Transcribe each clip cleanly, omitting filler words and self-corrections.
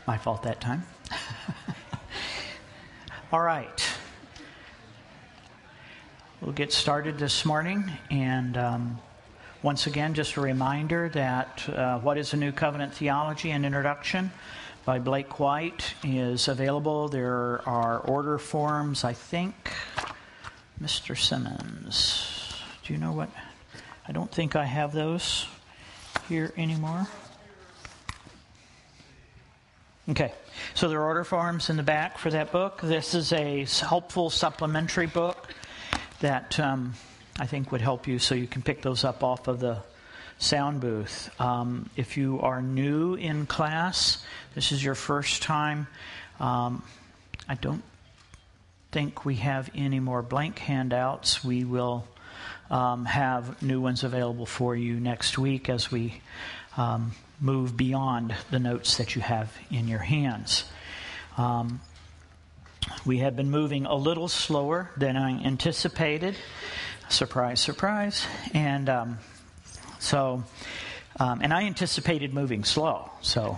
My fault that time. All right. We'll get started this morning. And once again, just a reminder that What is a New Covenant Theology, an Introduction by Blake White is available. There are order forms, I think. Mr. Simmons, do you know what? I don't think I have those here anymore. Okay, so there are order forms in the back for that book. This is a helpful supplementary book that I think would help you, so you can pick those up off of the sound booth. If you are new in class, this is your first time, I don't think we have any more blank handouts. We will have new ones available for you next week as we move beyond the notes that you have in your hands. We have been moving a little slower than I anticipated. Surprise, surprise. And and I anticipated moving slow. So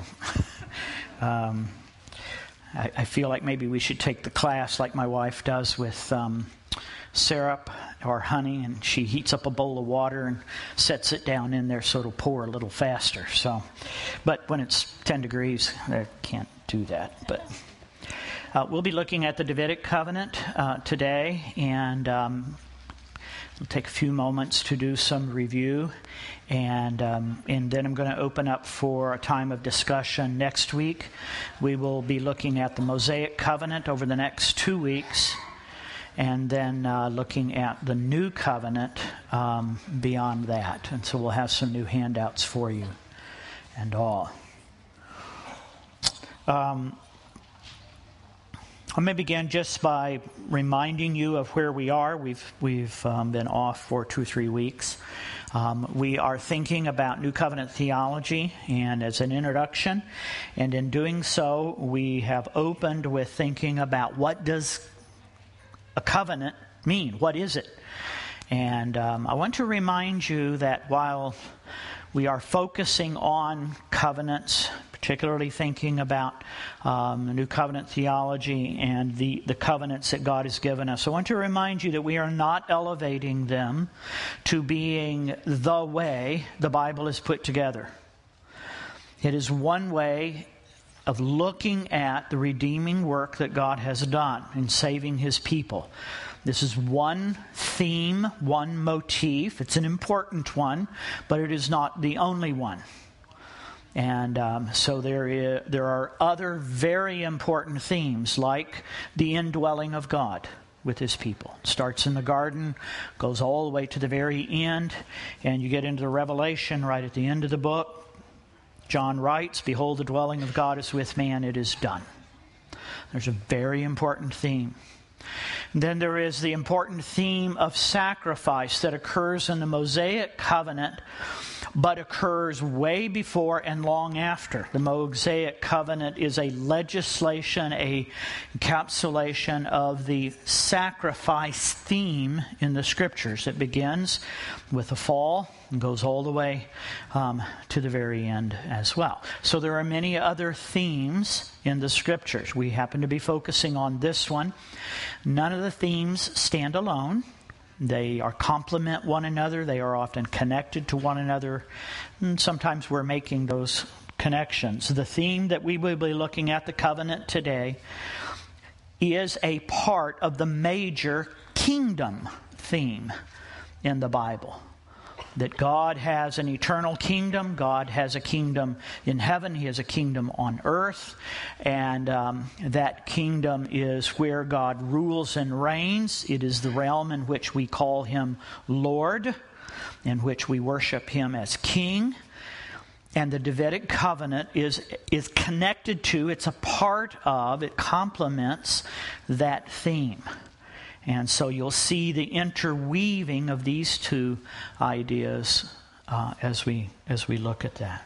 I feel like maybe we should take the class like my wife does with syrup or honey, and she heats up a bowl of water and sets it down in there so it'll pour a little faster. So, but when it's 10 degrees, I can't do that. But we'll be looking at the Davidic covenant today, and we'll take a few moments to do some review, and then I'm going to open up for a time of discussion next week. We will be looking at the Mosaic covenant over the next 2 weeks, and then looking at the new covenant beyond that. And so we'll have some new handouts for you and all. I may begin just by reminding you of where we are. We've been off for 2 or 3 weeks. We are thinking about New Covenant theology, and as an introduction, and in doing so, we have opened with thinking about what does a covenant mean? What is it? And I want to remind you that while we are focusing on covenants, particularly thinking about New Covenant theology and the covenants that God has given us, I want to remind you that we are not elevating them to being the way the Bible is put together. It is one way of looking at the redeeming work that God has done in saving His people. This is one theme, one motif. It's an important one, but it is not the only one. And so there are other very important themes, like the indwelling of God with His people. It starts in the garden, goes all the way to the very end, and you get into the Revelation right at the end of the book. John writes, "Behold, the dwelling of God is with man, it is done." There's a very important theme. Then there is the important theme of sacrifice that occurs in the Mosaic covenant, but occurs way before and long after. The Mosaic covenant is a legislation, a encapsulation of the sacrifice theme in the Scriptures. It begins with the fall and goes all the way to the very end as well. So there are many other themes in the Scriptures. We happen to be focusing on this one. None of the themes stand alone. They are complement one another. They are often connected to one another. And sometimes we're making those connections. The theme that we will be looking at, the covenant today, is a part of the major kingdom theme in the Bible. That God has an eternal kingdom. God has a kingdom in heaven. He has a kingdom on earth. And that kingdom is where God rules and reigns. It is the realm in which we call Him Lord, in which we worship Him as King. And the Davidic covenant is connected to, it's a part of, it complements that theme. And so you'll see the interweaving of these two ideas as we look at that.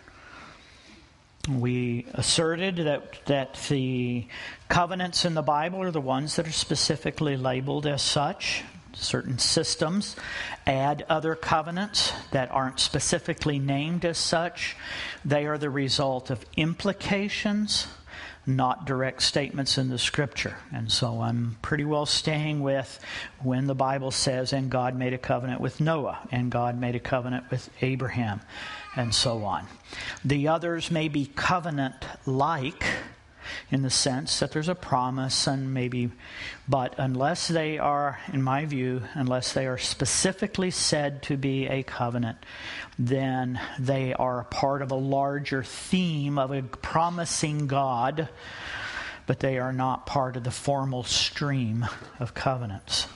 We asserted that the covenants in the Bible are the ones that are specifically labeled as such. Certain systems add other covenants that aren't specifically named as such. They are the result of implications not direct statements in the Scripture. And so I'm pretty well staying with when the Bible says, and God made a covenant with Noah, and God made a covenant with Abraham, and so on. The others may be covenant-like in the sense that there's a promise and maybe, but unless they are, in my view, unless they are specifically said to be a covenant, then they are a part of a larger theme of a promising God, but they are not part of the formal stream of covenants.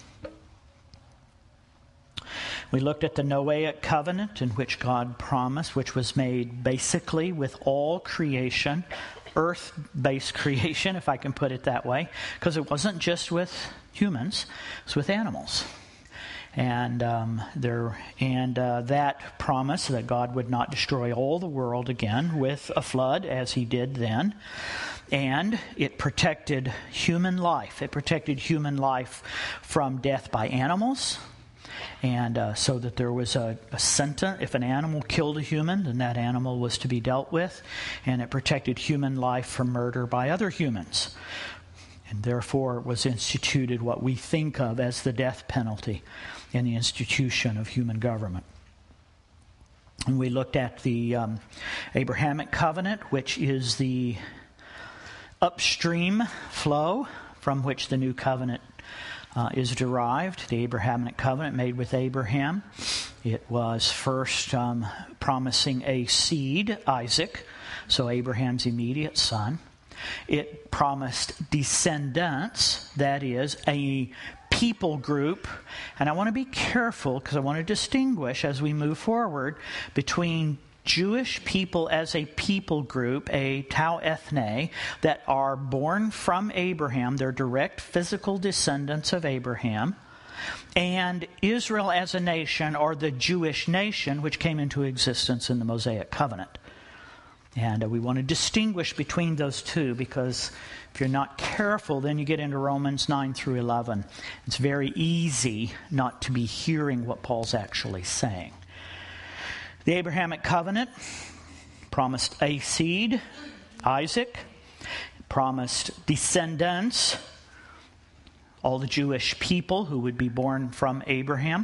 We looked at the Noahic covenant in which God promised, which was made basically with all creation, earth-based creation, if I can put it that way, because it wasn't just with humans, it's with animals. And that promise that God would not destroy all the world again with a flood, as he did then. And it protected human life. It protected human life from death by animals. And so that there was a sentence. If an animal killed a human, then that animal was to be dealt with. And it protected human life from murder by other humans. And therefore it was instituted what we think of as the death penalty in the institution of human government. And we looked at the Abrahamic covenant, which is the upstream flow from which the new covenant is derived. The Abrahamic covenant made with Abraham. It was first promising a seed, Isaac, so Abraham's immediate son. It promised descendants, that is, a people group. And I want to be careful because I want to distinguish as we move forward between Jewish people as a people group, a tau ethne, that are born from Abraham, they're direct physical descendants of Abraham, and Israel as a nation, or the Jewish nation, which came into existence in the Mosaic covenant. And we want to distinguish between those two, because if you're not careful, then you get into Romans 9 through 11. It's very easy not to be hearing what Paul's actually saying. The Abrahamic covenant promised a seed, Isaac, promised descendants, all the Jewish people who would be born from Abraham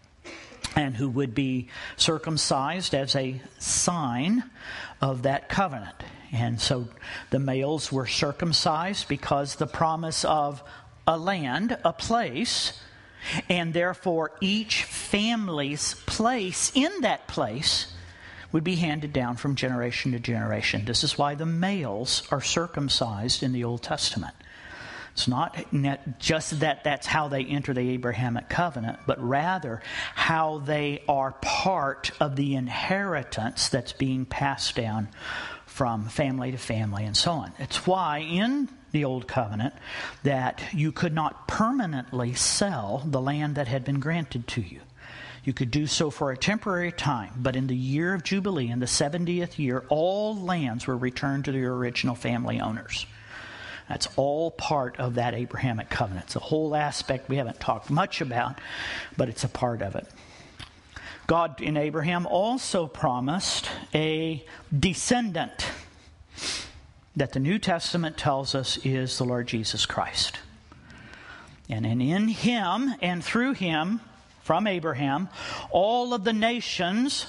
and who would be circumcised as a sign of that covenant. And so the males were circumcised because the promise of a land, a place, and therefore each family's place in that place would be handed down from generation to generation. This is why the males are circumcised in the Old Testament. It's not just that that's how they enter the Abrahamic covenant, but rather how they are part of the inheritance that's being passed down from family to family and so on. It's why in the Old Covenant that you could not permanently sell the land that had been granted to you. You could do so for a temporary time, but in the year of Jubilee, in the 70th year, all lands were returned to their original family owners. That's all part of that Abrahamic covenant. It's a whole aspect we haven't talked much about, but it's a part of it. God in Abraham also promised a descendant that the New Testament tells us is the Lord Jesus Christ. And in him and through him, from Abraham, all of the nations,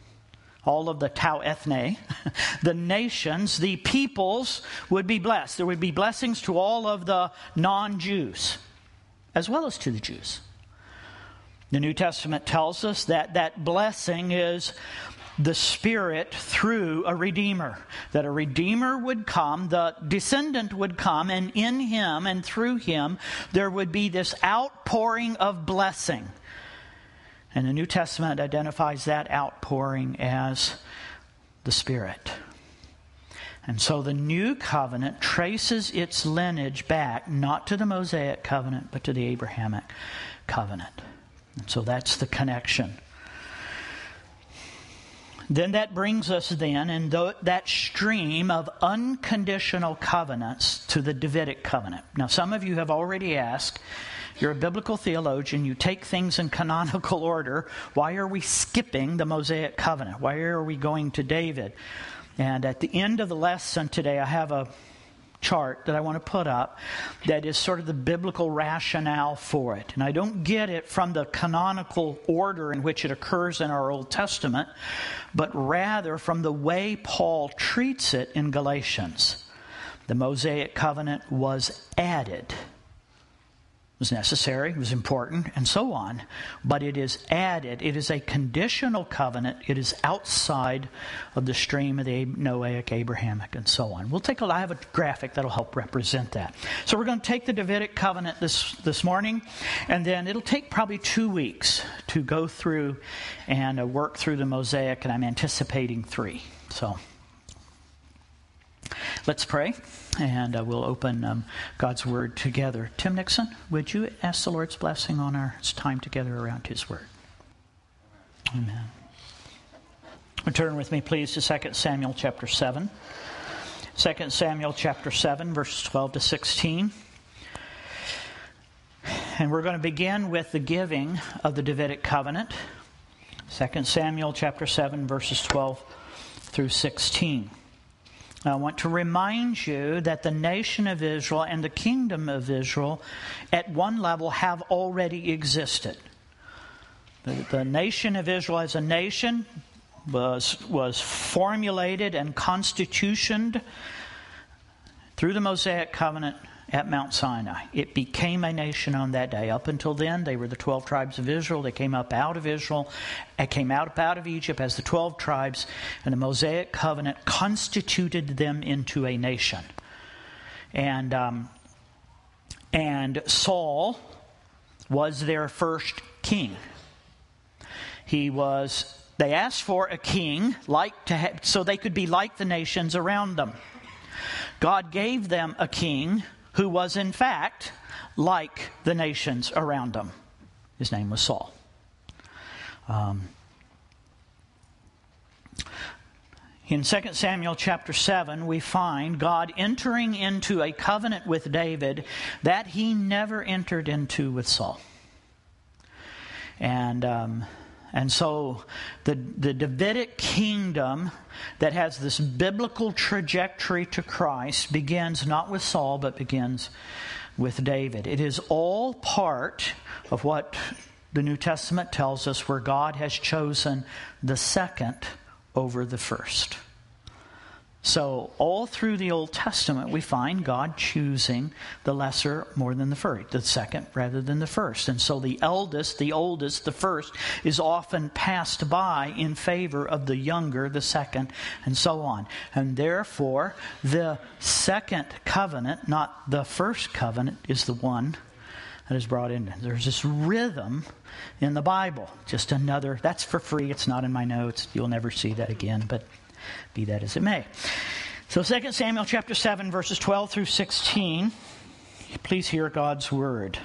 all of the tau ethne, the nations, the peoples would be blessed. There would be blessings to all of the non-Jews, as well as to the Jews. The New Testament tells us that that blessing is the Spirit through a Redeemer. That a Redeemer would come, the descendant would come, and in him and through him there would be this outpouring of blessing. And the New Testament identifies that outpouring as the Spirit. And so the New Covenant traces its lineage back, not to the Mosaic Covenant, but to the Abrahamic Covenant. And so that's the connection. Then that brings us then in that stream of unconditional covenants to the Davidic covenant. Now some of you have already asked, you're a biblical theologian, you take things in canonical order, why are we skipping the Mosaic covenant? Why are we going to David? And at the end of the lesson today, I have a chart that I want to put up that is sort of the biblical rationale for it. And I don't get it from the canonical order in which it occurs in our Old Testament, but rather from the way Paul treats it in Galatians. The Mosaic covenant was added. It was necessary, it was important, and so on. But it is added. It is a conditional covenant. It is outside of the stream of the Noahic, Abrahamic, and so on. I have a graphic that'll help represent that. So we're going to take the Davidic covenant this morning, and then it'll take probably 2 weeks to go through and work through the Mosaic, and I'm anticipating 3. So let's pray, and we'll open God's Word together. Tim Nixon, would you ask the Lord's blessing on our time together around His Word? Amen. Turn with me, please, to 2 Samuel chapter 7. 2 Samuel chapter 7, verses 12 to 16. And we're going to begin with the giving of the Davidic covenant. 2 Samuel chapter 7, verses 12 through 16. I want to remind you that the nation of Israel and the kingdom of Israel at one level have already existed. The nation of Israel as a nation was formulated and constitutioned through the Mosaic covenant at Mount Sinai. It became a nation on that day. Up until then, they were the 12 tribes of Israel. They came up out of Israel, came out of Egypt as the 12 tribes, and the Mosaic covenant constituted them into a nation. And Saul was their first king. They asked for a king so they could be like the nations around them. God gave them a king who was in fact like the nations around them. His name was Saul. In 2 Samuel chapter 7, we find God entering into a covenant with David that he never entered into with Saul. And so the Davidic kingdom that has this biblical trajectory to Christ begins not with Saul, but begins with David. It is all part of what the New Testament tells us, where God has chosen the second over the first. So all through the Old Testament, we find God choosing the lesser more than the first, the second rather than the first. And so the eldest, the oldest, the first is often passed by in favor of the younger, the second, and so on. And therefore, the second covenant, not the first covenant, is the one that is brought in. There's this rhythm in the Bible. Just another, that's for free. It's not in my notes. You'll never see that again, but be that as it may. So 2 Samuel chapter 7, verses 12 through 16. Please hear God's word.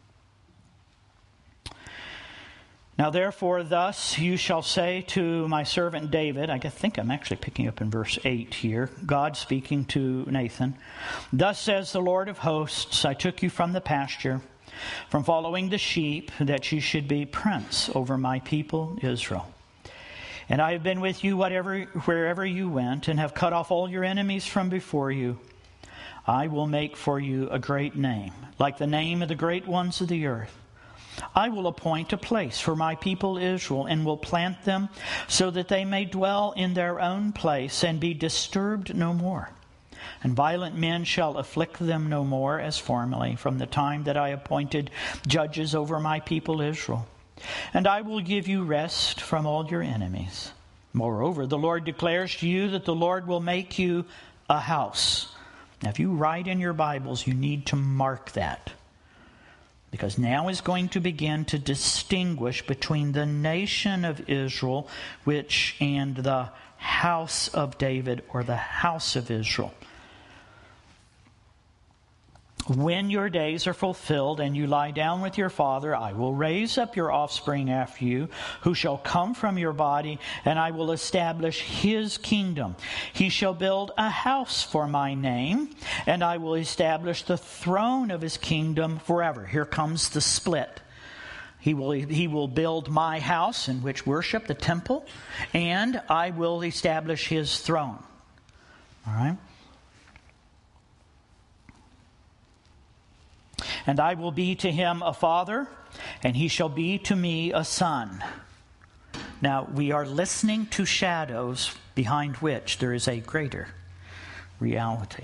Now therefore, thus you shall say to my servant David, I think I'm actually picking up in verse 8 here, God speaking to Nathan. Thus says the Lord of hosts, I took you from the pasture, from following the sheep, that you should be prince over my people Israel. And I have been with you wherever you went, and have cut off all your enemies from before you. I will make for you a great name, like the name of the great ones of the earth. I will appoint a place for my people Israel, and will plant them so that they may dwell in their own place and be disturbed no more. And violent men shall afflict them no more as formerly, from the time that I appointed judges over my people Israel. And I will give you rest from all your enemies. Moreover, the Lord declares to you that the Lord will make you a house. Now, if you write in your Bibles, you need to mark that. Because now is going to begin to distinguish between the nation of Israel and the house of David, or the house of Israel. When your days are fulfilled and you lie down with your father, I will raise up your offspring after you, who shall come from your body, and I will establish his kingdom. He shall build a house for my name, and I will establish the throne of his kingdom forever. Here comes the split. He will build my house in which worship, the temple, and I will establish his throne. All right? And I will be to him a father, and he shall be to me a son. Now, we are listening to shadows behind which there is a greater reality.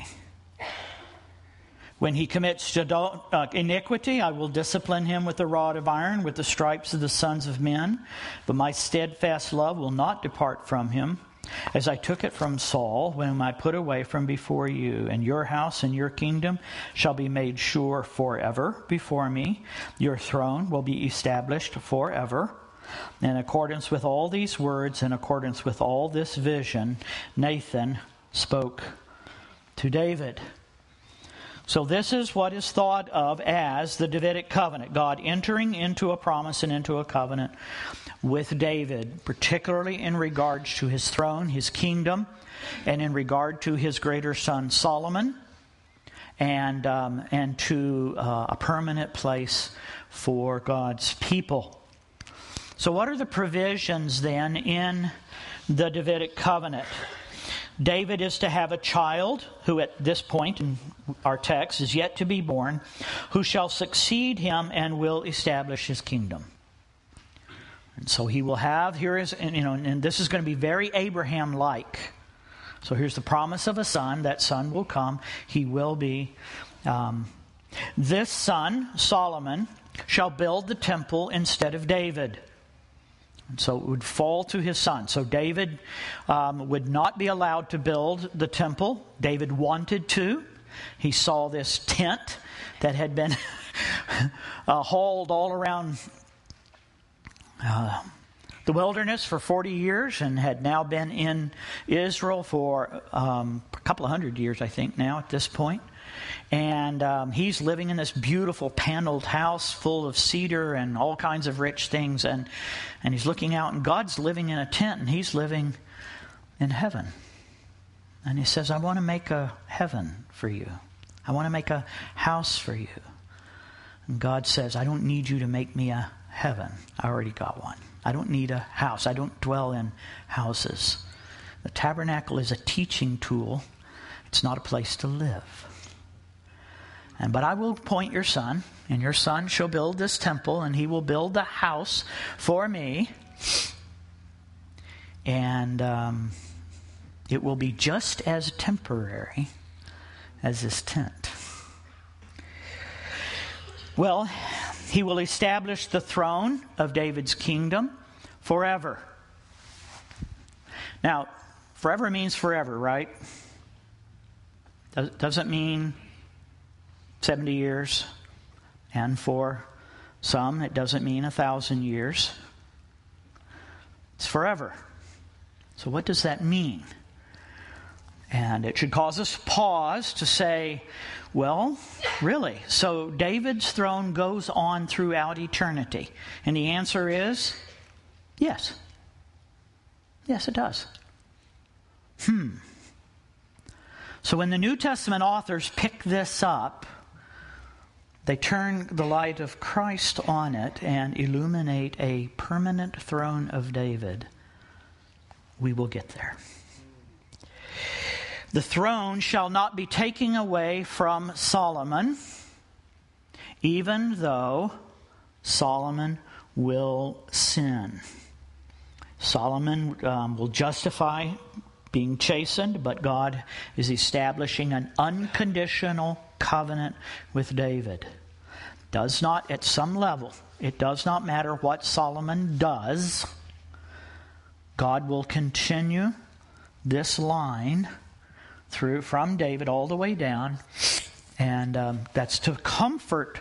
When he commits iniquity, I will discipline him with a rod of iron, with the stripes of the sons of men. But my steadfast love will not depart from him, as I took it from Saul, whom I put away from before you. And your house and your kingdom shall be made sure forever before me. Your throne will be established forever. In accordance with all these words, in accordance with all this vision, Nathan spoke to David. So this is what is thought of as the Davidic covenant. God entering into a promise and into a covenant with David, particularly in regards to his throne, his kingdom, and in regard to his greater son Solomon, and to a permanent place for God's people. So what are the provisions then in the Davidic covenant? David is to have a child who at this point in our text is yet to be born, who shall succeed him and will establish his kingdom. And so he will have, and this is going to be very Abraham-like. So here's the promise of a son. That son will come. He will be. This son, Solomon, shall build the temple instead of David. And so it would fall to his son. So David would not be allowed to build the temple. David wanted to. He saw this tent that had been hauled all around the wilderness for 40 years and had now been in Israel for a couple of hundred years, I think, now at this point. And he's living in this beautiful paneled house full of cedar and all kinds of rich things. And he's looking out, and God's living in a tent, and he's living in heaven. And he says, I want to make a heaven for you. I want to make a house for you. And God says, I don't need you to make me a heaven. I already got one. I don't need a house. I don't dwell in houses. The tabernacle is a teaching tool. It's not a place to live. But I will appoint your son, and your son shall build this temple, and he will build the house for me. And it will be just as temporary as this tent. Well, he will establish the throne of David's kingdom forever. Now, forever means forever, right? Doesn't mean 70 years, and for some it doesn't mean 1,000 years. It's forever. So what does that mean? And it should cause us pause to say, well, really? So David's throne goes on throughout eternity? And the answer is yes. Yes, it does. So when the New Testament authors pick this up, they turn the light of Christ on it and illuminate a permanent throne of David. We will get there. The throne shall not be taken away from Solomon, even though Solomon will sin. Solomon will justify being chastened, but God is establishing an unconditional covenant with David. Does not, at some level, it does not matter what Solomon does. God will continue this line through from David all the way down, and that's to comfort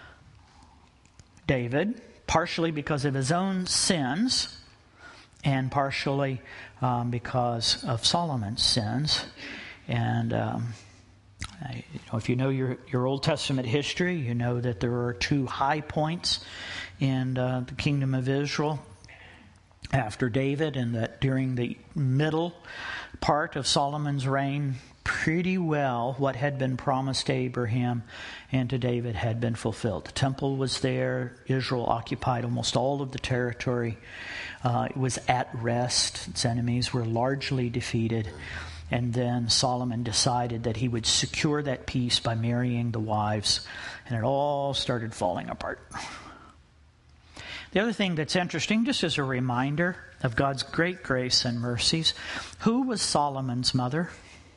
David, partially because of his own sins, and partially because of Solomon's sins. And if you know your Old Testament history, you know that there are two high points in the kingdom of Israel after David, and that during the middle part of Solomon's reign, pretty well what had been promised to Abraham and to David had been fulfilled. The temple was there. Israel occupied almost all of the territory. It was at rest. Its enemies were largely defeated. And then Solomon decided that he would secure that peace by marrying the wives, and it all started falling apart. The other thing that's interesting, just as a reminder of God's great grace and mercies, who was Solomon's mother?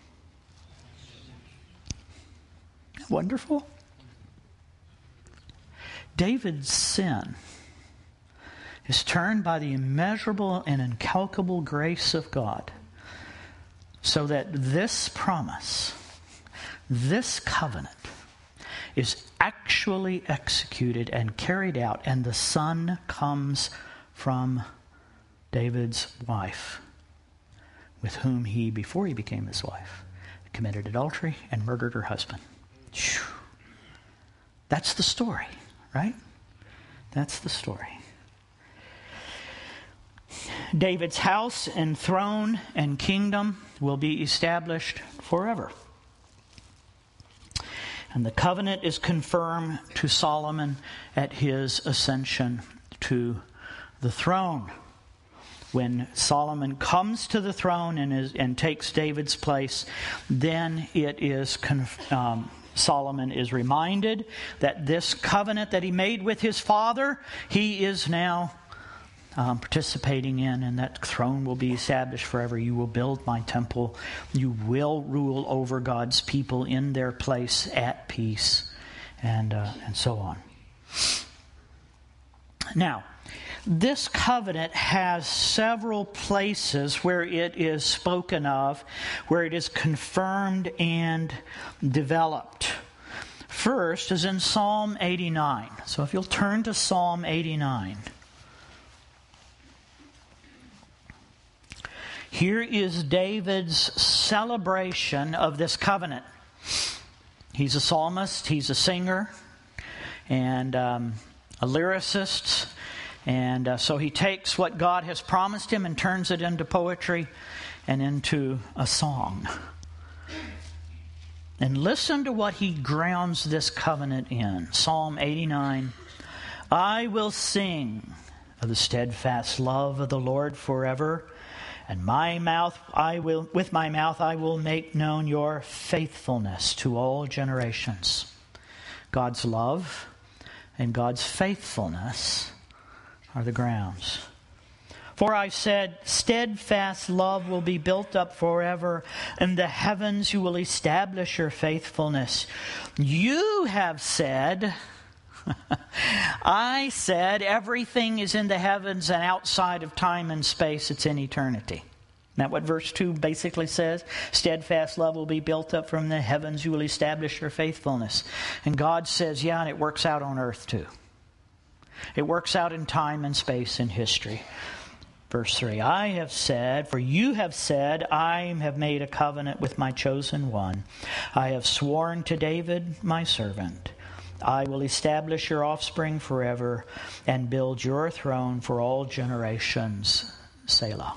Wonderful. David's sin is turned by the immeasurable and incalculable grace of God, so that this promise, this covenant, is actually executed and carried out, and the son comes from David's wife, with whom he, before he became his wife, committed adultery and murdered her husband. Whew. That's the story, right? That's the story. David's house and throne and kingdom will be established forever. And the covenant is confirmed to Solomon at his ascension to the throne. When Solomon comes to the throne and takes David's place, then it is Solomon is reminded that this covenant that he made with his father, he is now participating in, and that throne will be established forever. You will build my temple. You will rule over God's people in their place at peace, and so on. Now, this covenant has several places where it is spoken of, where it is confirmed and developed. First is in Psalm 89. So if you'll turn to Psalm 89. Here is David's celebration of this covenant. He's a psalmist, he's a singer, and a lyricist. And so he takes what God has promised him and turns it into poetry and into a song. And listen to what he grounds this covenant in. Psalm 89. I will sing of the steadfast love of the Lord forever. And with my mouth I will make known your faithfulness to all generations. God's love and God's faithfulness are the grounds. For I said, steadfast love will be built up forever. In the heavens you will establish your faithfulness. You have said, I said, everything is in the heavens and outside of time and space. It's in eternity. Isn't that what verse 2 basically says? Steadfast love will be built up from the heavens. You will establish your faithfulness. And God says, yeah, and it works out on earth too. It works out in time and space and history. Verse 3, I have said, for you have said, I have made a covenant with my chosen one. I have sworn to David, my servant. I will establish your offspring forever and build your throne for all generations. Selah.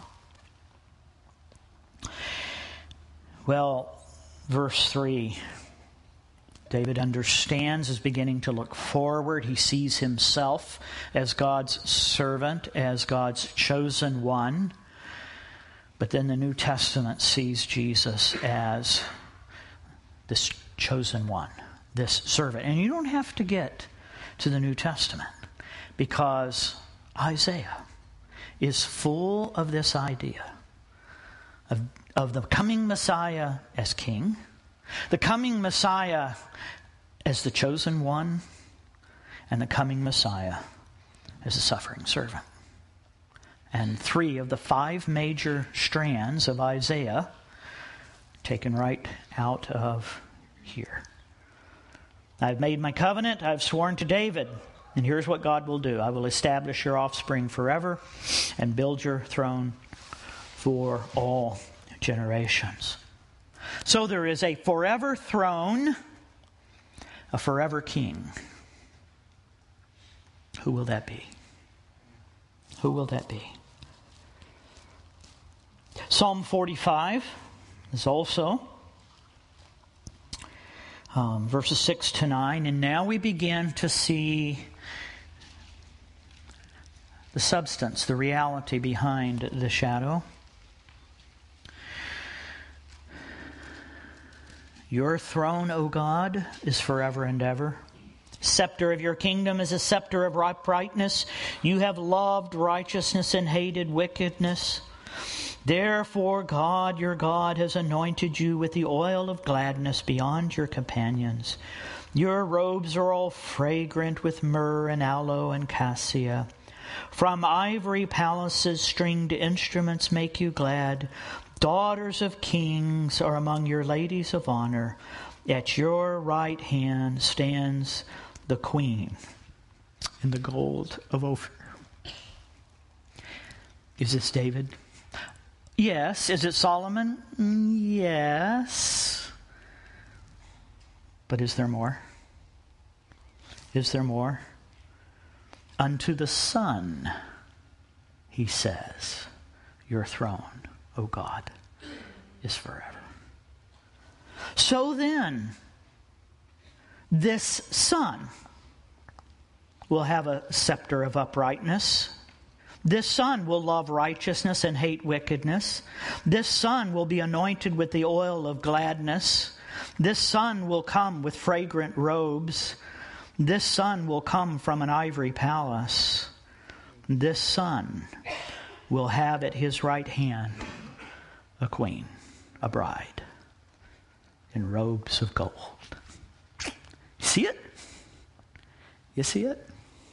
Well, verse 3, David understands, is beginning to look forward. He sees himself as God's servant, as God's chosen one. But then the New Testament sees Jesus as this chosen one, this servant. And you don't have to get to the New Testament, because Isaiah is full of this idea of the coming Messiah as king, the coming Messiah as the chosen one, and the coming Messiah as a suffering servant. And 3 of the 5 major strands of Isaiah taken right out of here. I've made my covenant, I've sworn to David, and here's what God will do. I will establish your offspring forever and build your throne for all generations. So there is a forever throne, a forever king. Who will that be? Who will that be? Psalm 45 is also verses 6 to 9. And now we begin to see the substance, the reality behind the shadow. Your throne, O God, is forever and ever. Scepter of your kingdom is a scepter of uprightness. You have loved righteousness and hated wickedness. Therefore, God, your God, has anointed you with the oil of gladness beyond your companions. Your robes are all fragrant with myrrh and aloe and cassia. From ivory palaces, stringed instruments make you glad. Daughters of kings are among your ladies of honor. At your right hand stands the queen in the gold of Ophir. Is this David? Yes. Is it Solomon? Yes. But is there more? Is there more? Unto the Son, he says, your throne, O God, is forever. So then, this Son will have a scepter of uprightness. This Son will love righteousness and hate wickedness. This Son will be anointed with the oil of gladness. This Son will come with fragrant robes. This Son will come from an ivory palace. This Son will have at his right hand a queen, a bride, in robes of gold. See it? You see it?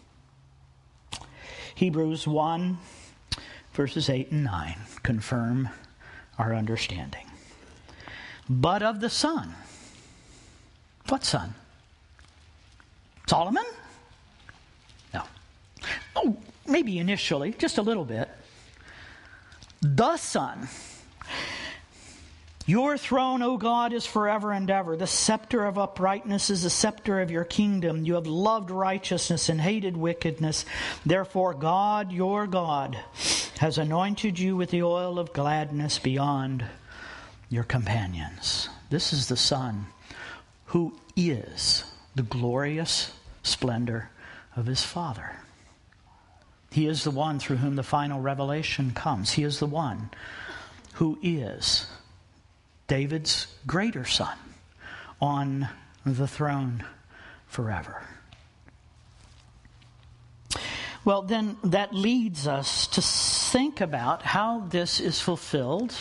Hebrews 1, verses 8 and 9 confirm our understanding. But of the Son. What Son? Solomon? No. Oh, maybe initially, just a little bit. The Son. Your throne, O God, is forever and ever. The scepter of uprightness is the scepter of your kingdom. You have loved righteousness and hated wickedness. Therefore, God, your God, has anointed you with the oil of gladness beyond your companions. This is the Son who is the glorious splendor of his Father. He is the one through whom the final revelation comes. He is the one who is David's greater son on the throne forever. Well, then that leads us to think about how this is fulfilled.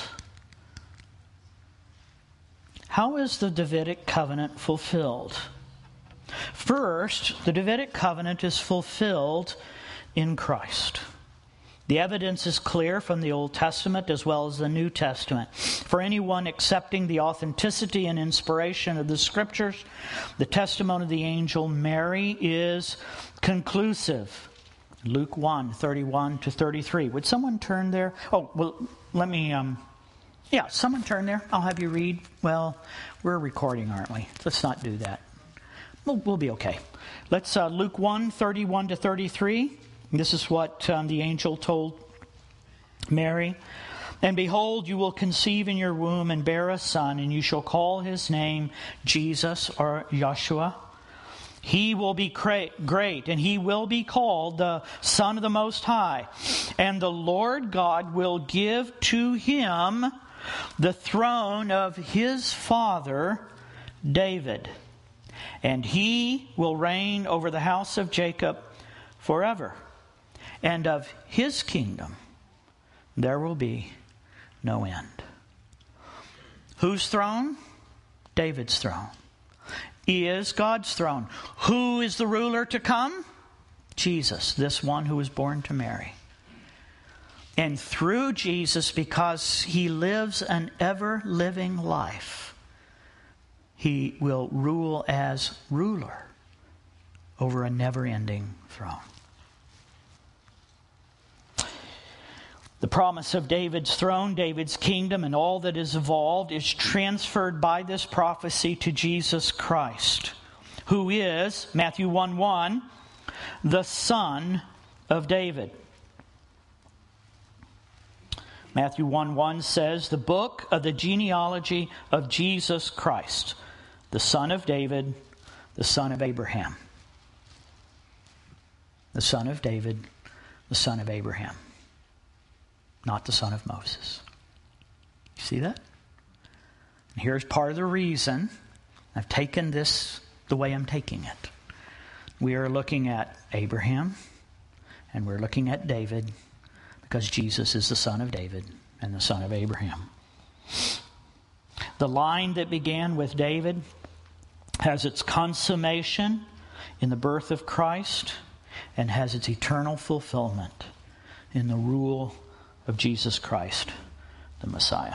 How is the Davidic covenant fulfilled? First, the Davidic covenant is fulfilled in Christ. The evidence is clear from the Old Testament as well as the New Testament. For anyone accepting the authenticity and inspiration of the Scriptures, the testimony of the angel Mary is conclusive. Luke 1, 31 to 33. Would someone turn there? Oh, well, let me... someone turn there. I'll have you read. Well, we're recording, aren't we? Let's not do that. We'll be okay. Let's Luke 1, 31 to 33. This is what the angel told Mary. And behold, you will conceive in your womb and bear a son, and you shall call his name Jesus or Yeshua. He will be great, and he will be called the Son of the Most High. And the Lord God will give to him the throne of his father David. And he will reign over the house of Jacob forever. And of his kingdom there will be no end. Whose throne? David's throne. Is God's throne. Who is the ruler to come? Jesus, this one who was born to Mary. And through Jesus, because he lives an ever-living life, he will rule as ruler over a never-ending throne. The promise of David's throne, David's kingdom, and all that is involved is transferred by this prophecy to Jesus Christ, who is, Matthew 1:1, the Son of David. Matthew 1:1 says, the book of the genealogy of Jesus Christ, the son of David, the son of Abraham. The son of David, the son of Abraham. Not the son of Moses. You see that? Here's part of the reason I've taken this the way I'm taking it. We are looking at Abraham and we're looking at David because Jesus is the son of David and the son of Abraham. The line that began with David has its consummation in the birth of Christ and has its eternal fulfillment in the rule of Jesus Christ, the Messiah.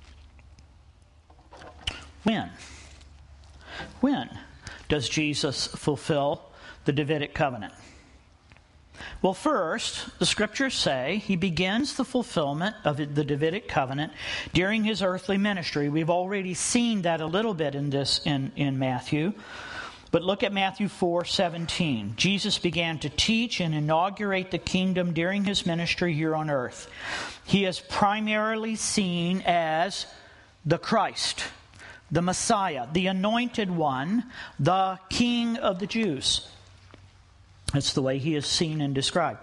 When does Jesus fulfill the Davidic covenant? Well, first, the scriptures say he begins the fulfillment of the Davidic covenant during his earthly ministry. We've already seen that a little bit in Matthew. But look at Matthew 4:17. Jesus began to teach and inaugurate the kingdom during his ministry here on earth. He is primarily seen as the Christ, the Messiah, the anointed one, the King of the Jews. That's the way he is seen and described.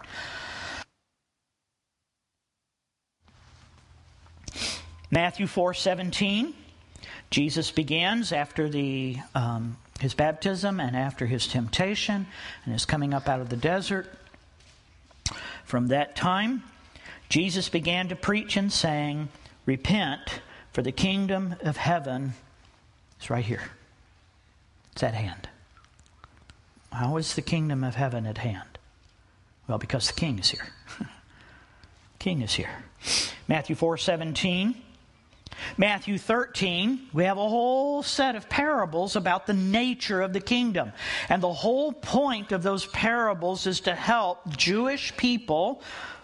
Matthew 4:17, Jesus begins after his baptism and after his temptation and his coming up out of the desert. From that time, Jesus began to preach and saying, "Repent, for the kingdom of heaven is right here. It's at hand." How is the kingdom of heaven at hand? Well, because the king is here. King is here. Matthew 4:17. Matthew 13, we have a whole set of parables about the nature of the kingdom. And the whole point of those parables is to help Jewish people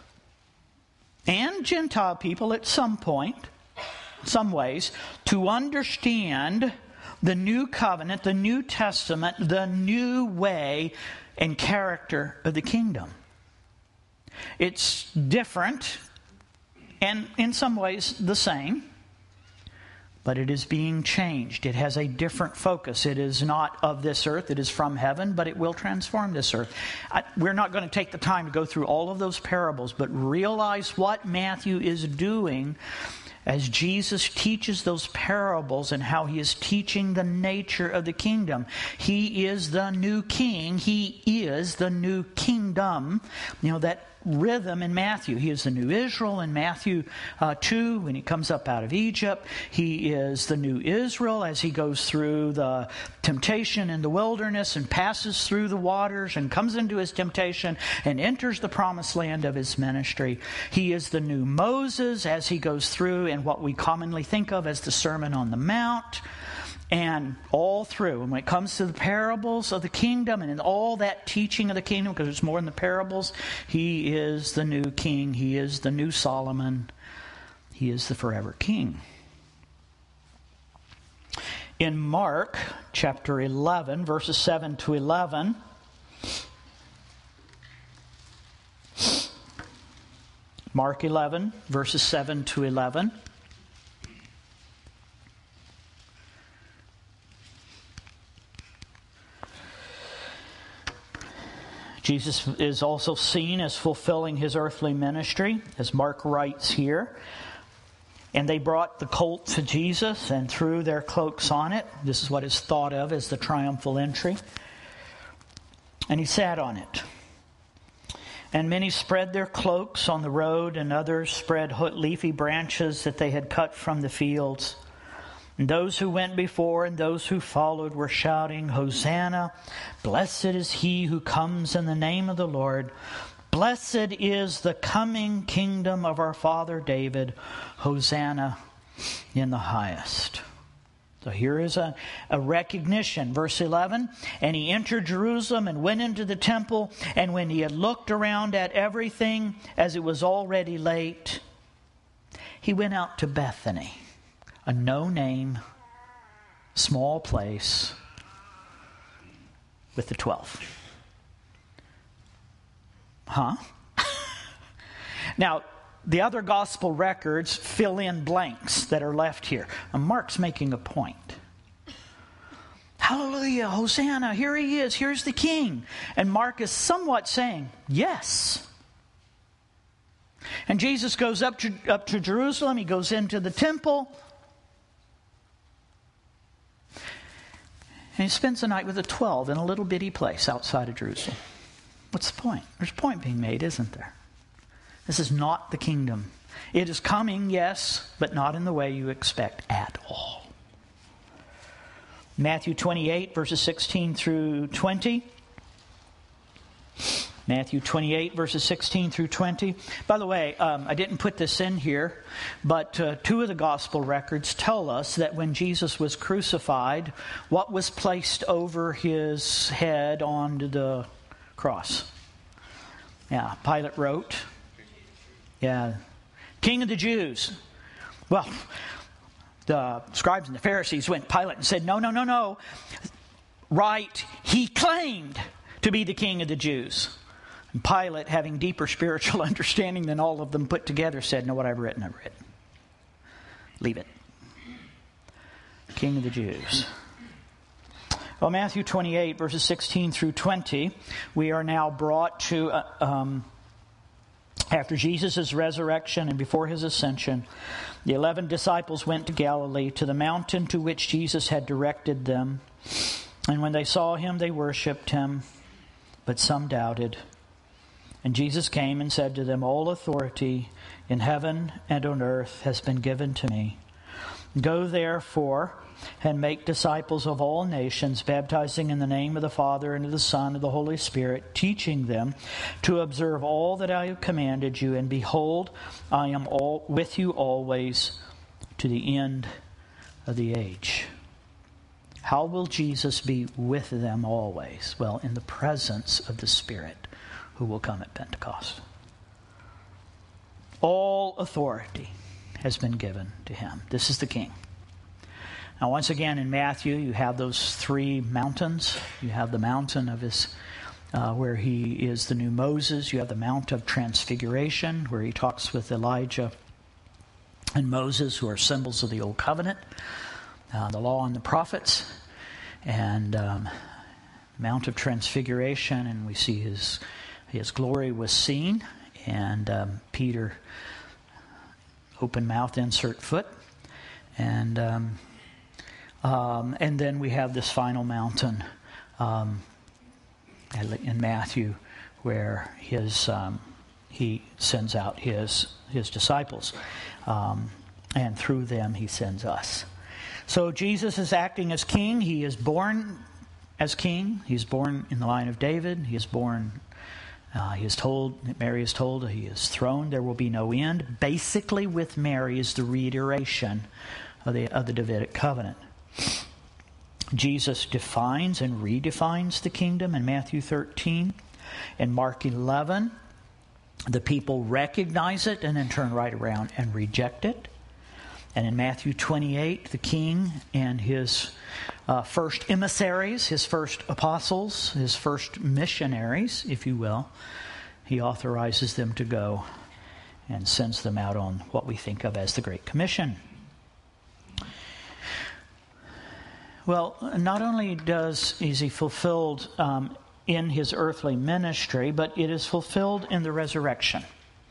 and Gentile people at some point, some ways, to understand the new covenant, the New Testament, the new way and character of the kingdom. It's different and in some ways the same, but it is being changed. It has a different focus. It is not of this earth. It is from heaven, but it will transform this earth. We're not going to take the time to go through all of those parables, but realize what Matthew is doing as Jesus teaches those parables and how he is teaching the nature of the kingdom. He is the new king. He is the new kingdom. You know, that rhythm in Matthew. He is the new Israel in Matthew 2 when he comes up out of Egypt. He is the new Israel as he goes through the temptation in the wilderness and passes through the waters and comes into his temptation and enters the promised land of his ministry. He is the new Moses as he goes through in what we commonly think of as the Sermon on the Mount. And all through, and when it comes to the parables of the kingdom and in all that teaching of the kingdom, because there's more in the parables, he is the new king. He is the new Solomon. He is the forever king. In Mark chapter 11, verses 7 to 11, Mark 11, verses 7 to 11, Jesus is also seen as fulfilling his earthly ministry, as Mark writes here. And they brought the colt to Jesus and threw their cloaks on it. This is what is thought of as the triumphal entry. And he sat on it. And many spread their cloaks on the road, and others spread leafy branches that they had cut from the fields. And those who went before and those who followed were shouting, "Hosanna! Blessed is he who comes in the name of the Lord. Blessed is the coming kingdom of our father David. Hosanna in the highest." So here is a recognition. Verse 11, "And he entered Jerusalem and went into the temple. And when he had looked around at everything, as it was already late, he went out to Bethany, a no-name, small place, with the 12. Now, the other gospel records fill in blanks that are left here. And Mark's making a point. Hallelujah, Hosanna, here he is, here's the king. And Mark is somewhat saying, yes. And Jesus goes up to Jerusalem, he goes into the temple. And he spends the night with the 12 in a little bitty place outside of Jerusalem. What's the point? There's a point being made, isn't there? This is not the kingdom. It is coming, yes, but not in the way you expect at all. Matthew 28, verses 16 through 20. Matthew 28, verses 16 through 20. By the way, I didn't put this in here, but two of the gospel records tell us that when Jesus was crucified, what was placed over his head onto the cross? Yeah, Pilate wrote, King of the Jews. Well, the scribes and the Pharisees went to Pilate and said, No. Right, he claimed to be the King of the Jews. And Pilate, having deeper spiritual understanding than all of them put together, said, No, what I've written, I've written. Leave it. King of the Jews. Well, Matthew 28, verses 16 through 20, we are now brought to, after Jesus' resurrection and before his ascension, the 11 disciples went to Galilee, to the mountain to which Jesus had directed them. And when they saw him, they worshipped him, but some doubted. And Jesus came and said to them, All authority in heaven and on earth has been given to me. Go therefore and make disciples of all nations, baptizing in the name of the Father and of the Son and of the Holy Spirit, teaching them to observe all that I have commanded you. And behold, I am with you always to the end of the age. How will Jesus be with them always? Well, in the presence of the Spirit who will come at Pentecost. All authority has been given to him. This is the King. Now, once again, in Matthew, you have those three mountains. You have the mountain of his, where he is the new Moses. You have the Mount of Transfiguration, where he talks with Elijah and Moses, who are symbols of the Old Covenant, the law and the prophets. And Mount of Transfiguration, and we see his glory was seen. And Peter, open mouth, insert foot. And then we have this final mountain in Matthew, where he sends out his disciples, and through them he sends us. So Jesus is acting as king. He is born as king. He's born in the line of David. He is born. Mary is told he is throned. There will be no end. Basically, with Mary is the reiteration of the Davidic covenant. Jesus defines and redefines the kingdom in Matthew 13. In Mark 11, the people recognize it and then turn right around and reject it. And in Matthew 28, the king and his first emissaries, his first apostles, his first missionaries, if you will, he authorizes them to go and sends them out on what we think of as the Great Commission. Well, not only is he fulfilled in his earthly ministry, but it is fulfilled in the resurrection.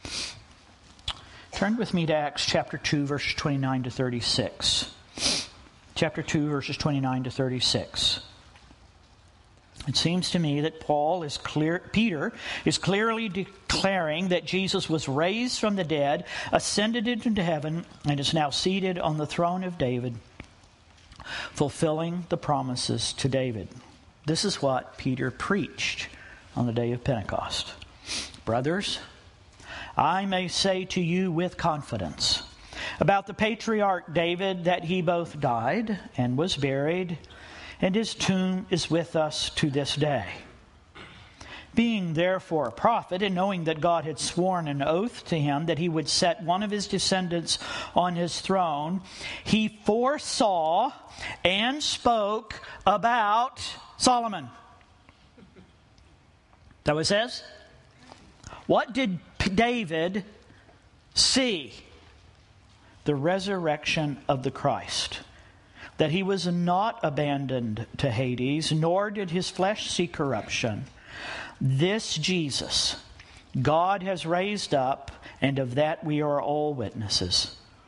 Turn with me to Acts chapter 2, verses 29 to 36. Chapter 2, verses 29 to 36. It seems to me that Peter is clearly declaring that Jesus was raised from the dead, ascended into heaven, and is now seated on the throne of David, fulfilling the promises to David. This is what Peter preached on the day of Pentecost. Brothers, I may say to you with confidence about the patriarch David that he both died and was buried, and his tomb is with us to this day. Being therefore a prophet, and knowing that God had sworn an oath to him that he would set one of his descendants on his throne, he foresaw and spoke about Solomon. Is that what it says? What did David see? The resurrection of the Christ. That he was not abandoned to Hades, nor did his flesh see corruption. This Jesus God has raised up, and of that we are all witnesses.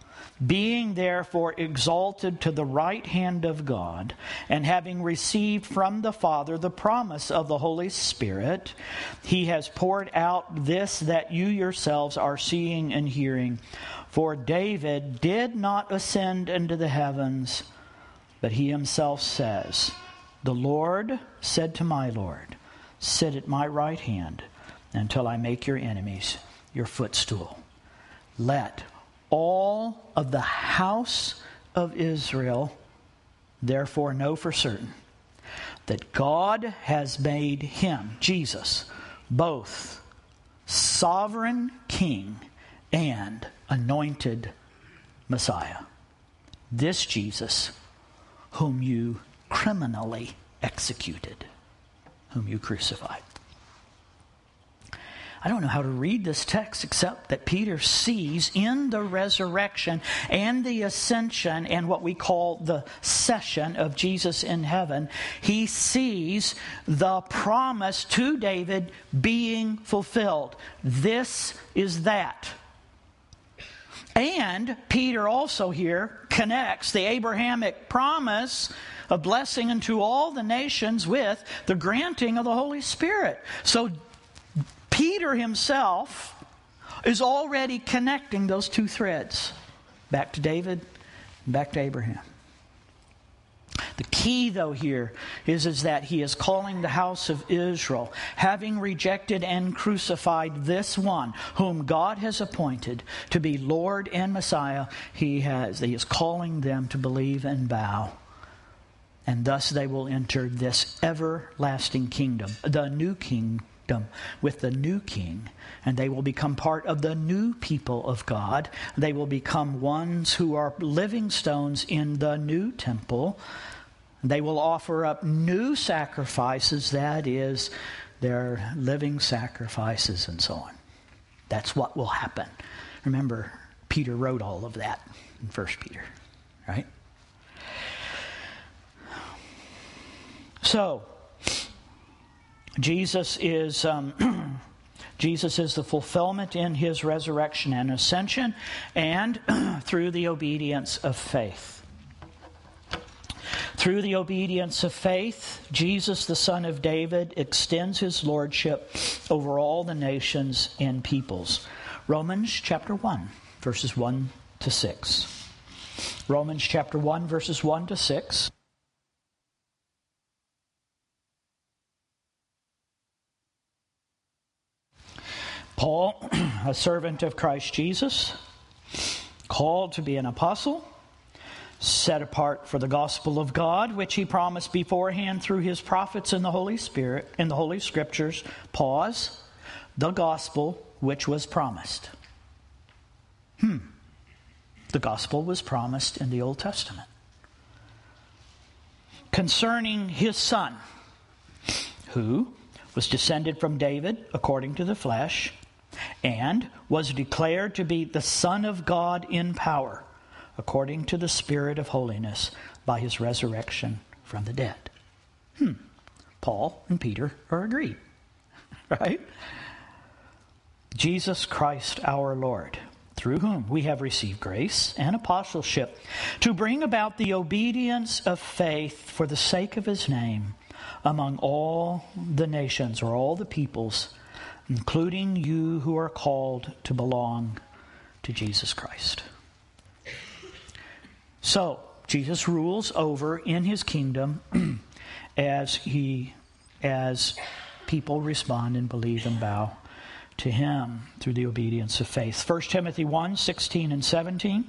Being therefore exalted to the right hand of God, and having received from the Father the promise of the Holy Spirit, he has poured out this that you yourselves are seeing and hearing. For David did not ascend into the heavens, but he himself says, the Lord said to my Lord, sit at my right hand until I make your enemies your footstool. Let all of the house of Israel therefore know for certain that God has made him, Jesus, both sovereign king and anointed Messiah. This Jesus whom you criminally executed, whom you crucified. I don't know how to read this text except that Peter sees in the resurrection and the ascension and what we call the session of Jesus in heaven, he sees the promise to David being fulfilled. This is that. And Peter also here connects the Abrahamic promise of blessing unto all the nations with the granting of the Holy Spirit. So Peter himself is already connecting those two threads. Back to David, back to Abraham. The key, though, here is that he is calling the house of Israel, having rejected and crucified this one whom God has appointed to be Lord and Messiah. He is calling them to believe and bow. And thus they will enter this everlasting kingdom, the new kingdom, with the new king, and they will become part of the new people of God. They will become ones who are living stones in the new temple. They will offer up new sacrifices, that is, their living sacrifices and so on. That's what will happen. Remember, Peter wrote all of that in 1 Peter, right? So, Jesus is the fulfillment in his resurrection and ascension, and through the obedience of faith. Through the obedience of faith, Jesus, the Son of David, extends his lordship over all the nations and peoples. Romans chapter 1, verses 1 to 6. Romans chapter 1, verses 1 to 6. Paul, a servant of Christ Jesus, called to be an apostle, set apart for the gospel of God, which he promised beforehand through his prophets in the Holy Spirit, in the Holy Scriptures. Pause. The gospel which was promised. The gospel was promised in the Old Testament. Concerning his Son, who was descended from David according to the flesh, and was declared to be the Son of God in power, according to the Spirit of holiness, by his resurrection from the dead. Paul and Peter are agreed, right? Jesus Christ our Lord, through whom we have received grace and apostleship to bring about the obedience of faith for the sake of his name among all the nations, or all the peoples, including you who are called to belong to Jesus Christ. So, Jesus rules over in his kingdom as people respond and believe and bow to him through the obedience of faith. 1 Timothy 1, 16 and 17.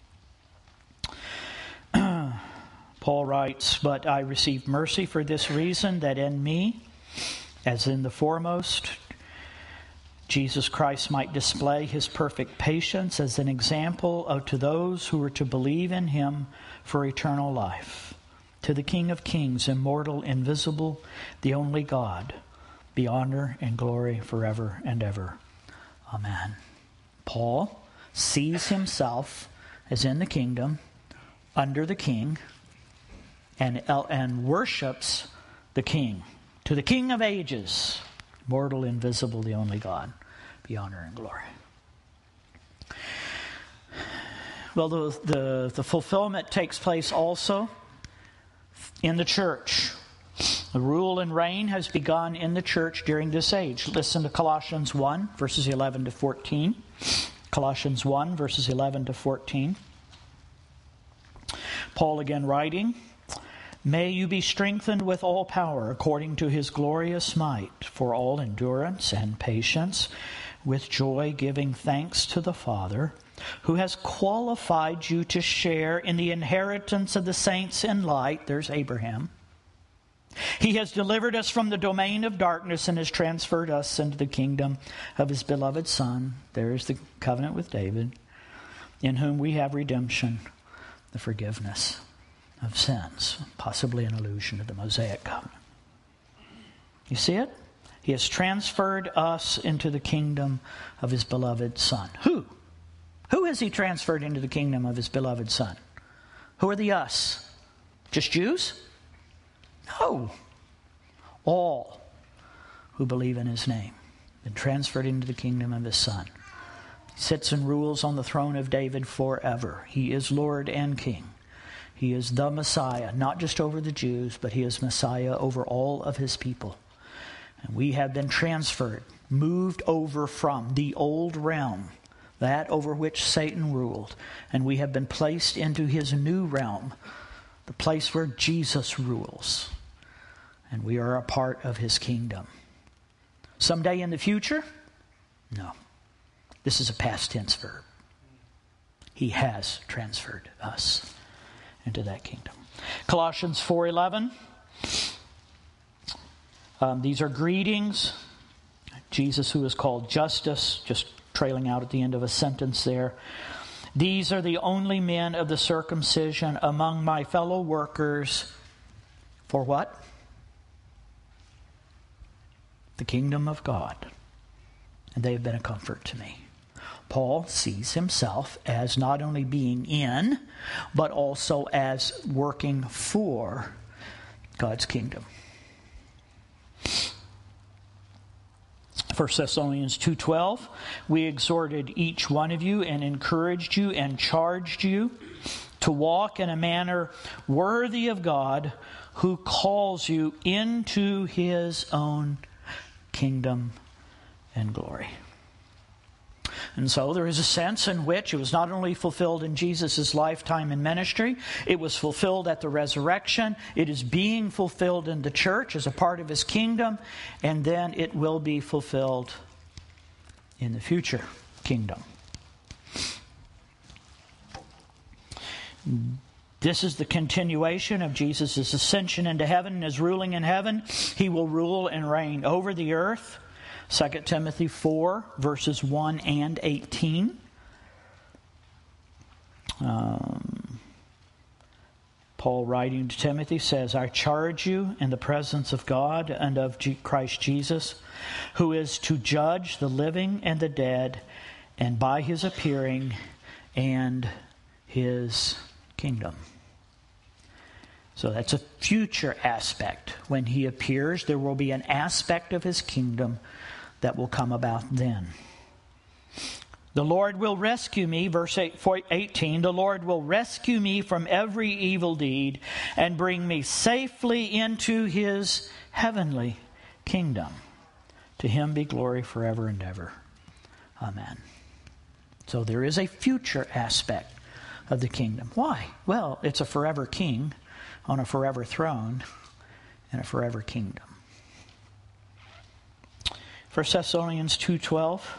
Paul writes, "But I received mercy for this reason, that in me, as in the foremost, Jesus Christ might display his perfect patience as an example to those who are to believe in him for eternal life. To the King of kings, immortal, invisible, the only God, be honor and glory forever and ever. Amen." Paul sees himself as in the kingdom, under the king, and worships the king. To the King of ages, mortal, invisible, the only God, be honor and glory. Well, the fulfillment takes place also in the church. The rule and reign has begun in the church during this age. Listen to Colossians 1, verses 11 to 14. Colossians 1, verses 11 to 14. Paul again writing, "May you be strengthened with all power according to his glorious might, for all endurance and patience, with joy giving thanks to the Father, who has qualified you to share in the inheritance of the saints in light." There's Abraham. "He has delivered us from the domain of darkness and has transferred us into the kingdom of his beloved Son." There's the covenant with David, "in whom we have redemption, the forgiveness of sins." Possibly an allusion to the Mosaic covenant. You see it? He has transferred us into the kingdom of his beloved Son. Who? Who has he transferred into the kingdom of his beloved Son? Who are the us? Just Jews? No. All who believe in his name. Been transferred into the kingdom of his Son. He sits and rules on the throne of David forever. He is Lord and King. He is the Messiah, not just over the Jews, but he is Messiah over all of his people. And we have been transferred, moved over from the old realm, that over which Satan ruled, and we have been placed into his new realm, the place where Jesus rules. And we are a part of his kingdom. Someday in the future? No. This is a past tense verb. He has transferred us into that kingdom. Colossians 4:11. These are greetings. Jesus, who is called Justus, just trailing out at the end of a sentence there. "These are the only men of the circumcision among my fellow workers." For what? The kingdom of God. And they have been a comfort to me. Paul sees himself as not only being in, but also as working for God's kingdom. 1 Thessalonians 2:12, "We exhorted each one of you and encouraged you and charged you to walk in a manner worthy of God, who calls you into his own kingdom and glory." And so there is a sense in which it was not only fulfilled in Jesus' lifetime and ministry, it was fulfilled at the resurrection. It is being fulfilled in the church as a part of his kingdom, and then it will be fulfilled in the future kingdom. This is the continuation of Jesus' ascension into heaven and his ruling in heaven. He will rule and reign over the earth. 2 Timothy 4, verses 1 and 18. Paul, writing to Timothy, says, "I charge you in the presence of God and of Christ Jesus, who is to judge the living and the dead, and by his appearing and his kingdom." So that's a future aspect. When he appears, there will be an aspect of his kingdom that will come about then. "The Lord will rescue me," verse 18, "the Lord will rescue me from every evil deed and bring me safely into his heavenly kingdom. To him be glory forever and ever. Amen." So there is a future aspect of the kingdom. Why? Well, it's a forever king on a forever throne and a forever kingdom. 1 Thessalonians 2:12,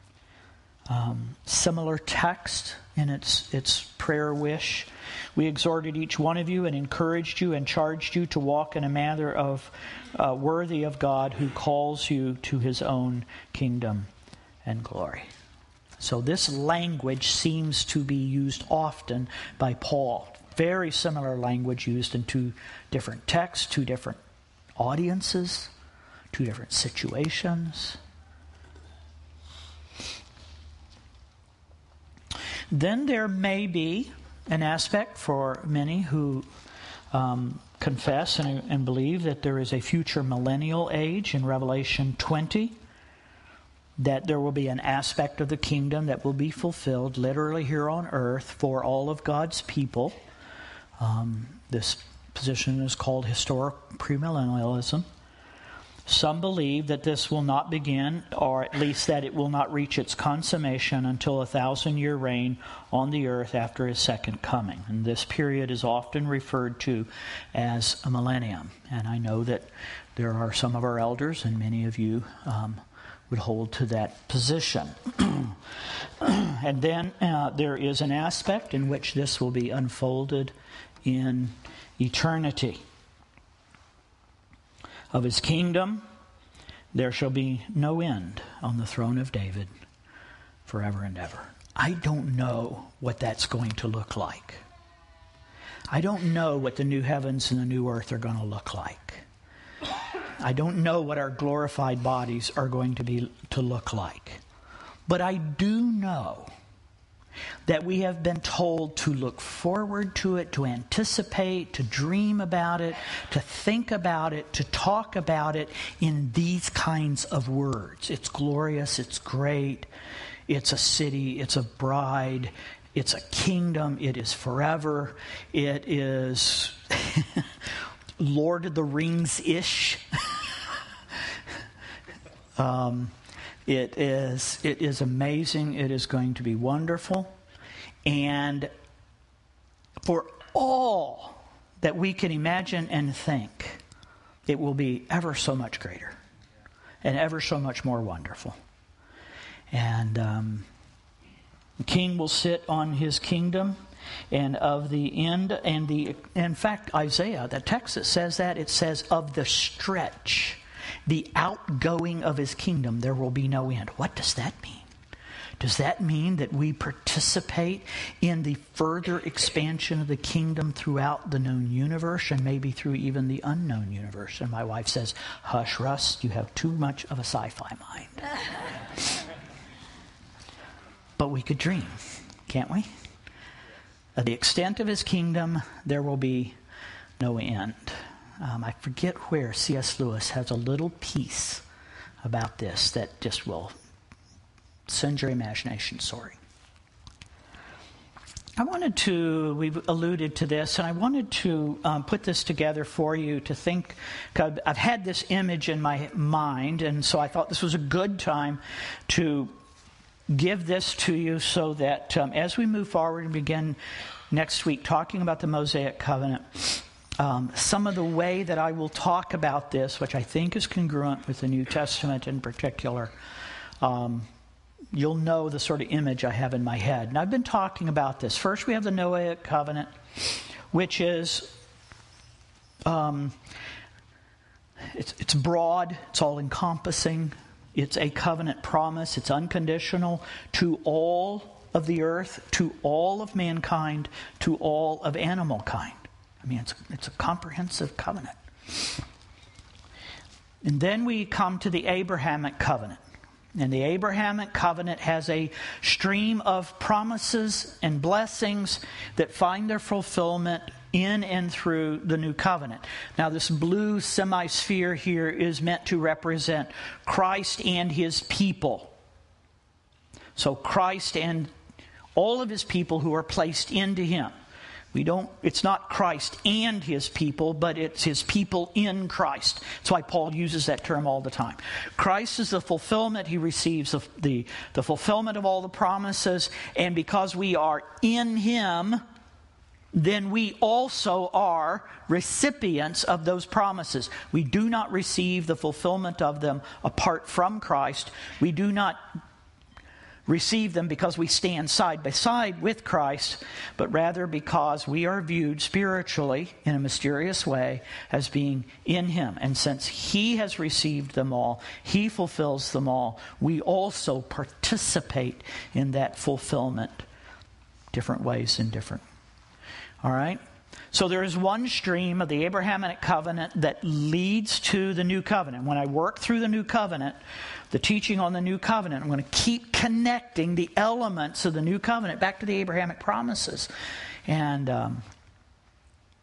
similar text in its prayer wish. "We exhorted each one of you and encouraged you and charged you to walk in a manner of worthy of God, who calls you to his own kingdom and glory." So this language seems to be used often by Paul. Very similar language used in two different texts, two different audiences, two different situations. Then there may be an aspect for many who confess and believe that there is a future millennial age in Revelation 20. that there will be an aspect of the kingdom that will be fulfilled literally here on earth for all of God's people. This position is called historic premillennialism. Some believe that this will not begin, or at least that it will not reach its consummation until a 1,000-year reign on the earth after his second coming. And this period is often referred to as a millennium. And I know that there are some of our elders, and many of you would hold to that position. And then there is an aspect in which this will be unfolded in eternity. Of his kingdom, there shall be no end on the throne of David forever and ever. I don't know what that's going to look like. I don't know what the new heavens and the new earth are going to look like. I don't know what our glorified bodies are going to look like. But I do know that we have been told to look forward to it, to anticipate, to dream about it, to think about it, to talk about it in these kinds of words. It's glorious, it's great, it's a city, it's a bride, it's a kingdom, it is forever, it is Lord of the Rings-ish. It is amazing. It is going to be wonderful. And for all that we can imagine and think, it will be ever so much greater and ever so much more wonderful. And the king will sit on his kingdom, and of the end, in fact, Isaiah, the text that says that, it says of the stretch, the outgoing of his kingdom, there will be no end. What does that mean? Does that mean that we participate in the further expansion of the kingdom throughout the known universe and maybe through even the unknown universe? And my wife says, "Hush, Russ, you have too much of a sci-fi mind." But we could dream, can't we? Of the extent of his kingdom, there will be no end. I forget where C.S. Lewis has a little piece about this that just will send your imagination soaring. We've alluded to this, and I wanted to put this together for you to think. I've had this image in my mind, and so I thought this was a good time to give this to you so that as we move forward and begin next week talking about the Mosaic Covenant, some of the way that I will talk about this, which I think is congruent with the New Testament in particular, you'll know the sort of image I have in my head. And I've been talking about this. First, we have the Noahic Covenant, which is it's broad, it's all-encompassing. It's a covenant promise. It's unconditional to all of the earth, to all of mankind, to all of animal kind. I mean, it's a comprehensive covenant. And then we come to the Abrahamic covenant. And the Abrahamic covenant has a stream of promises and blessings that find their fulfillment in and through the new covenant. Now, this blue semi-sphere here is meant to represent Christ and his people. So Christ and all of his people who are placed into him. It's not Christ and his people, but it's his people in Christ. That's why Paul uses that term all the time. Christ is the fulfillment. He receives the fulfillment of all the promises. And because we are in him, then we also are recipients of those promises. We do not receive the fulfillment of them apart from Christ. We do not receive them because we stand side by side with Christ, but rather because we are viewed spiritually in a mysterious way as being in him. And since he has received them all, he fulfills them all, we also participate in that fulfillment different ways and different. All right? So there is one stream of the Abrahamic covenant that leads to the new covenant. When I work through the new covenant, the teaching on the new covenant, I'm going to keep connecting the elements of the new covenant back to the Abrahamic promises. And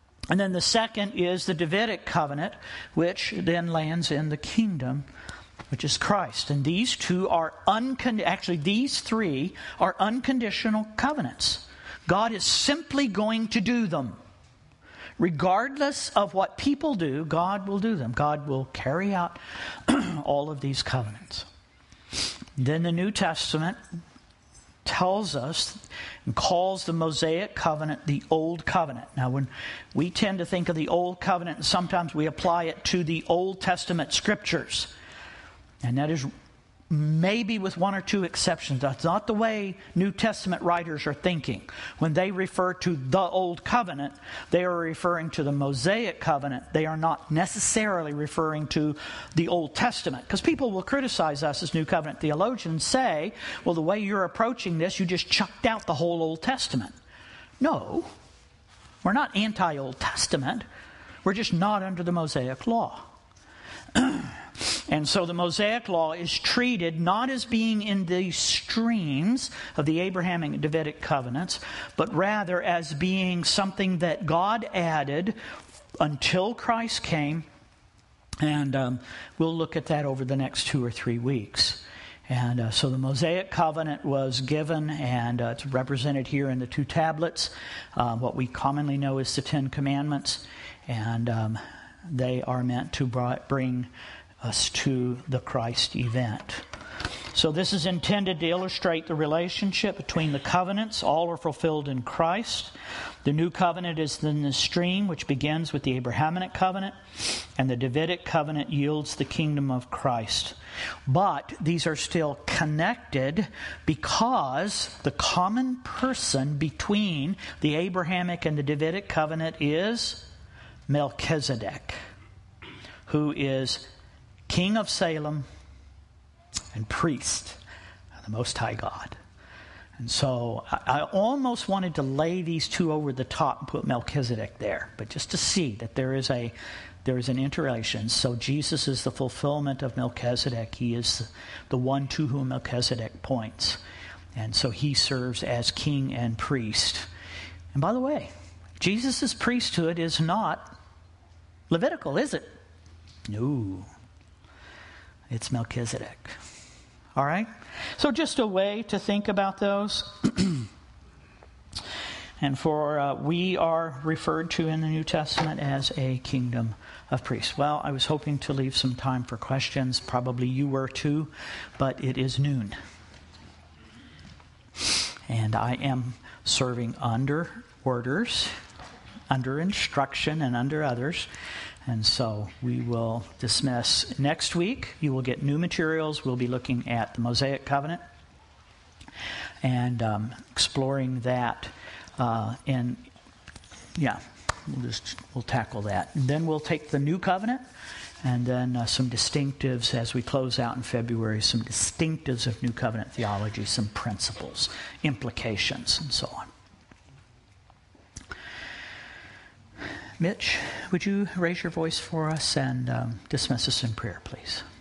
then the second is the Davidic covenant, which then lands in the kingdom which is Christ. And these two are these three are unconditional covenants. God is simply going to do them. Regardless of what people do, God will do them. God will carry out all of these covenants. Then the New Testament tells us and calls the Mosaic covenant the Old Covenant. Now, when we tend to think of the Old Covenant, sometimes we apply it to the Old Testament scriptures. And that is maybe with one or two exceptions. That's not the way New Testament writers are thinking. When they refer to the Old Covenant, they are referring to the Mosaic Covenant. They are not necessarily referring to the Old Testament. Because people will criticize us as New Covenant theologians, say, well, the way you're approaching this, you just chucked out the whole Old Testament. No, we're not anti-Old Testament. We're just not under the Mosaic law. And so the Mosaic law is treated not as being in the streams of the Abrahamic and Davidic covenants, but rather as being something that God added until Christ came. And we'll look at that over the next 2 or 3 weeks. And so the Mosaic covenant was given, and it's represented here in the 2 tablets, what we commonly know as the 10 Commandments. And they are meant to bring us to the Christ event. So this is intended to illustrate the relationship between the covenants. All are fulfilled in Christ. The new covenant is in the stream, which begins with the Abrahamic covenant, and the Davidic covenant yields the kingdom of Christ. But these are still connected because the common person between the Abrahamic and the Davidic covenant is Melchizedek, who is King of Salem and priest of the Most High God. And so I almost wanted to lay these two over the top and put Melchizedek there, but just to see that there is an interrelation. So Jesus is the fulfillment of Melchizedek. He is the one to whom Melchizedek points. And so he serves as king and priest. And by the way, Jesus' priesthood is not Levitical, is it? No. It's Melchizedek. All right? So just a way to think about those. And we are referred to in the New Testament as a kingdom of priests. Well, I was hoping to leave some time for questions. Probably you were too, but it is noon. And I am serving under orders, under instruction, and under others. And so we will dismiss next week. You will get new materials. We'll be looking at the Mosaic Covenant and exploring that. We'll tackle that. And then we'll take the New Covenant and then some distinctives as we close out in February, some distinctives of New Covenant theology, some principles, implications, and so on. Mitch, would you raise your voice for us and dismiss us in prayer, please?